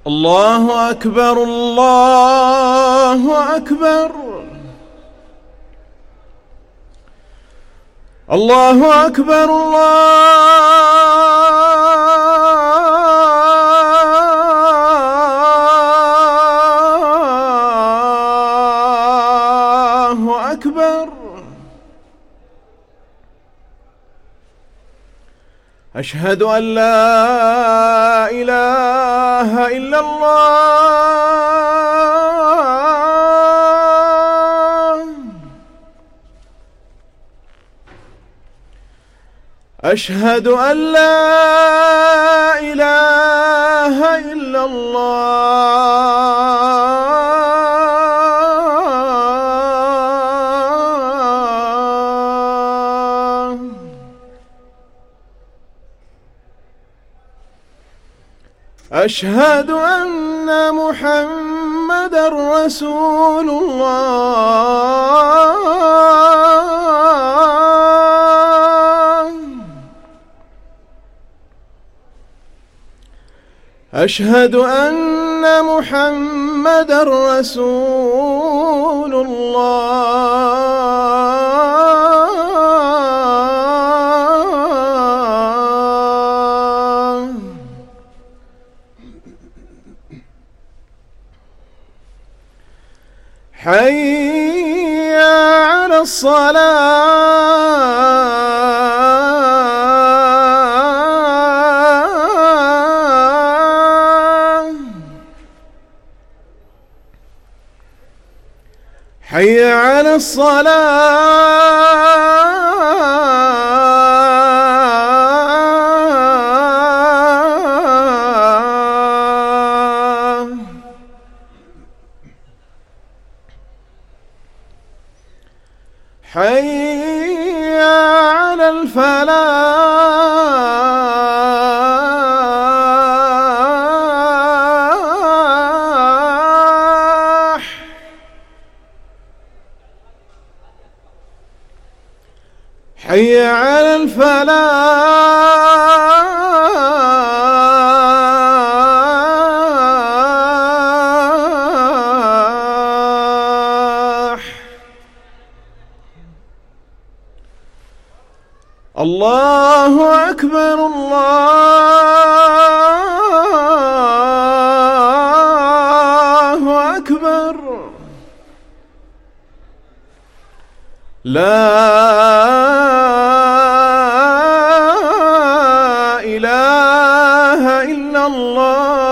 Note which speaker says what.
Speaker 1: الله أكبر الله أكبر الله أكبر الله أكبر. أشهد أن لا إله إلا الله. أشهد أن لا إله إلا الله. أشهد أن محمدًا رسول الله. أشهد أن محمدًا رسول الله. حي على الصلاة. حي على الصلاة. حي على الفلاح. حي على الفلاح. الله أكبر الله أكبر. لا إله إلا الله.